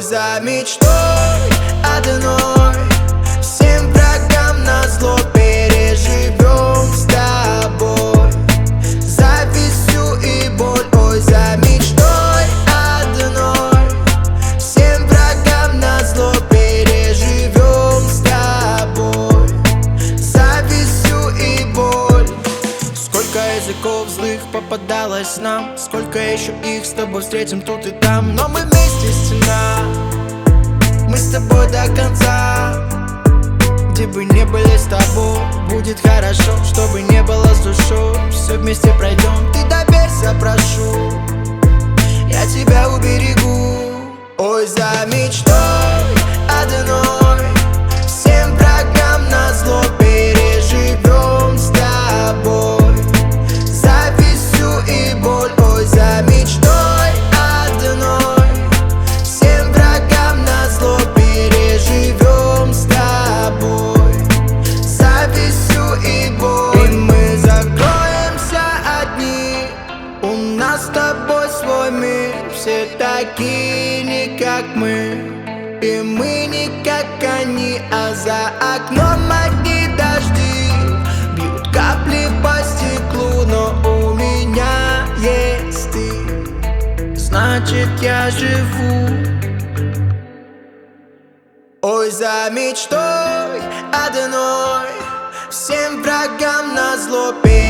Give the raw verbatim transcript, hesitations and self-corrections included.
за мечтой одной, всем врагам назло переживем с тобой завистью и боль. Ой, за мечтой одной, всем врагам назло переживем с тобой завистью и боль. Сколько языков злых попадалось нам, сколько еще их с тобой встретим тут и там. Но мы вместе, стена, мы с тобой до конца. Где бы не были с тобой, будет хорошо, чтобы не было с душой. Все вместе пройдем, ты доверься, прошу, я тебя уберегу. Ой, за мечтой одной, всем врагам назло переживем с тобой завистью и боль. Ой, за мечтой одной, всем врагам назло переживем с тобой завистью и боль. И мы закроемся одни, у нас с тобой свой мир. Все такие не как мы, и мы не как они. А за окном одни дожди, бьют капли по стеклу. Но у меня есть ты, значит я живу. Ой, за мечтой одной, всем врагам назло переживем